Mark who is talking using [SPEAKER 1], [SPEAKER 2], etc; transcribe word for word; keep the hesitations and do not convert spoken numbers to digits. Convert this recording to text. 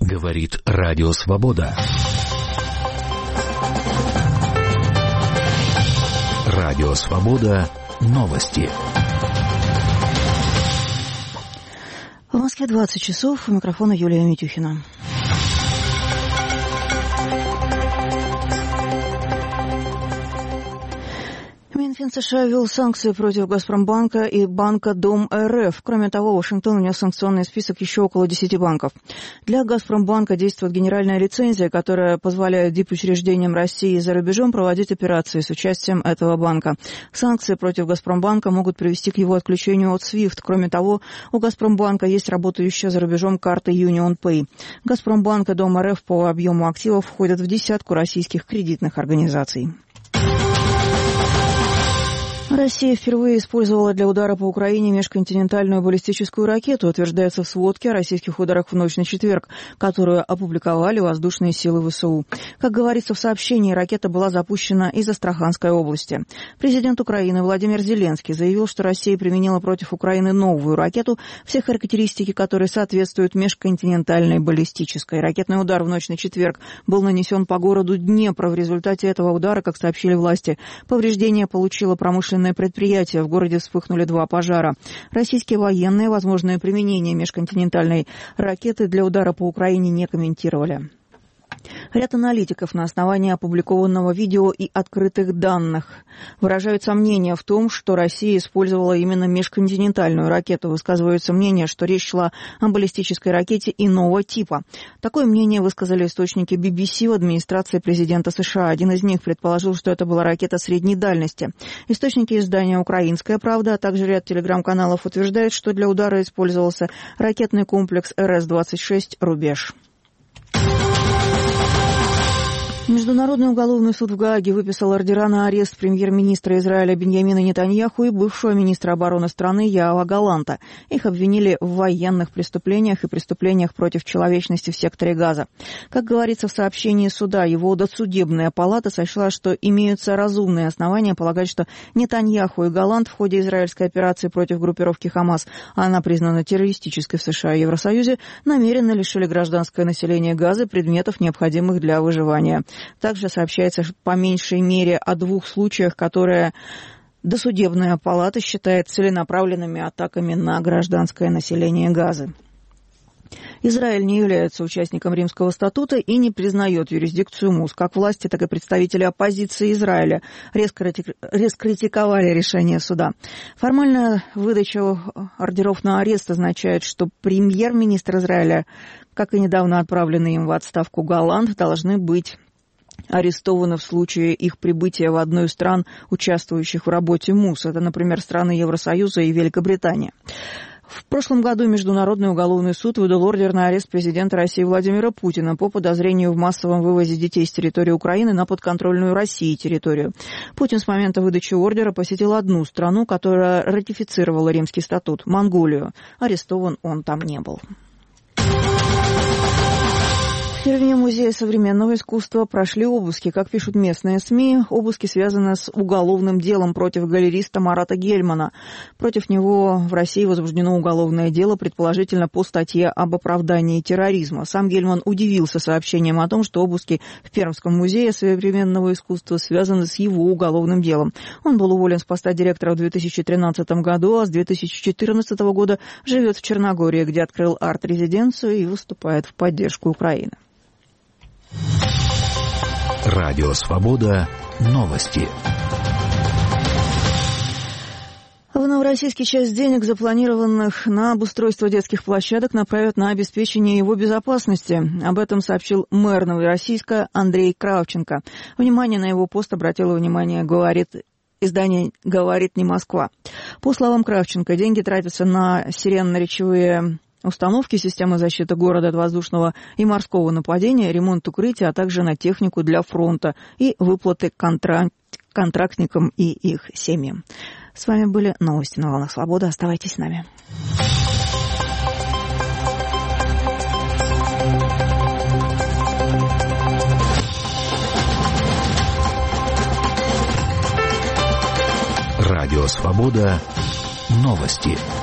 [SPEAKER 1] Говорит Радио Свобода. Радио Свобода. Новости.
[SPEAKER 2] В Москве двадцать часов. У микрофона Юлия Митюхина. Минфин США ввел санкции против Газпромбанка и банка Дом РФ. Кроме того, Вашингтон внес в санкционный список еще около десяти банков. Для Газпромбанка действует генеральная лицензия, которая позволяет дипучреждениям России за рубежом проводить операции с участием этого банка. Санкции против Газпромбанка могут привести к его отключению от свифт. Кроме того, у Газпромбанка есть работающая за рубежом карта Union Pay. Газпромбанк и Дом РФ по объему активов входят в десятку российских кредитных организаций. Россия впервые использовала для удара по Украине межконтинентальную баллистическую ракету, утверждается в сводке о российских ударах в ночь на четверг, которую опубликовали воздушные силы ВСУ. Как говорится в сообщении, ракета была запущена из Астраханской области. Президент Украины Владимир Зеленский заявил, что Россия применила против Украины новую ракету, все характеристики которой соответствуют межконтинентальной баллистической. Ракетный удар в ночь на четверг был нанесен по городу Днепр. В результате этого удара, как сообщили власти, повреждения получило промышленное предприятие. В городе вспыхнули два пожара. Российские военные возможное применение межконтинентальной ракеты для удара по Украине не комментировали. Ряд аналитиков на основании опубликованного видео и открытых данных выражают сомнения в том, что Россия использовала именно межконтинентальную ракету. Высказывается мнение, что речь шла о баллистической ракете иного типа. Такое мнение высказали источники би би си в администрации президента США. Один из них предположил, что это была ракета средней дальности. Источники издания «Украинская правда», а также ряд телеграм-каналов утверждают, что для удара использовался ракетный комплекс эр эс двадцать шесть «Рубеж». Международный уголовный суд в Гааге выписал ордера на арест премьер-министра Израиля Биньямина Нетаньяху и бывшего министра обороны страны Яова Галанта. Их обвинили в военных преступлениях и преступлениях против человечности в секторе Газа. Как говорится в сообщении суда, его досудебная палата сочла, что имеются разумные основания полагать, что Нетаньяху и Галант в ходе израильской операции против группировки Хамас, а она признана террористической в США и Евросоюзе, намеренно лишили гражданское население Газа предметов, необходимых для выживания. Также сообщается по меньшей мере о двух случаях, которые досудебная палата считает целенаправленными атаками на гражданское население Газы. Израиль не является участником Римского статута и не признает юрисдикцию МУС. Как власти, так и представители оппозиции Израиля резко раскритиковали решение суда. Формально выдача ордеров на арест означает, что премьер-министр Израиля, как и недавно отправленный им в отставку Галант, должны быть арестованы в случае их прибытия в одну из стран, участвующих в работе МУС. Это, например, страны Евросоюза и Великобритания. В прошлом году Международный уголовный суд выдал ордер на арест президента России Владимира Путина по подозрению в массовом вывозе детей с территории Украины на подконтрольную России территорию. Путин с момента выдачи ордера посетил одну страну, которая ратифицировала Римский статут – Монголию. Арестован он там не был. В Перми Музея современного искусства прошли обыски. Как пишут местные СМИ, обыски связаны с уголовным делом против галериста Марата Гельмана. Против него в России возбуждено уголовное дело, предположительно по статье об оправдании терроризма. Сам Гельман удивился сообщением о том, что обыски в Пермском музее современного искусства связаны с его уголовным делом. Он был уволен с поста директора в две тысячи тринадцатом году, а с две тысячи четырнадцатого года живет в Черногории, где открыл арт-резиденцию и выступает в поддержку Украины.
[SPEAKER 1] Радио Свобода. Новости.
[SPEAKER 2] В Новороссийске часть денег, запланированных на обустройство детских площадок, направят на обеспечение его безопасности. Об этом сообщил мэр Новороссийска Андрей Кравченко. Внимание на его пост обратило внимание, говорит издание «Говорит не Москва». По словам Кравченко, деньги тратятся на сиренно-речевые установки системы защиты города от воздушного и морского нападения, ремонт укрытия, а также на технику для фронта и выплаты контракт, контрактникам и их семьям. С вами были новости на Волнах Свободы. Оставайтесь с нами.
[SPEAKER 1] Радио Свобода. Новости.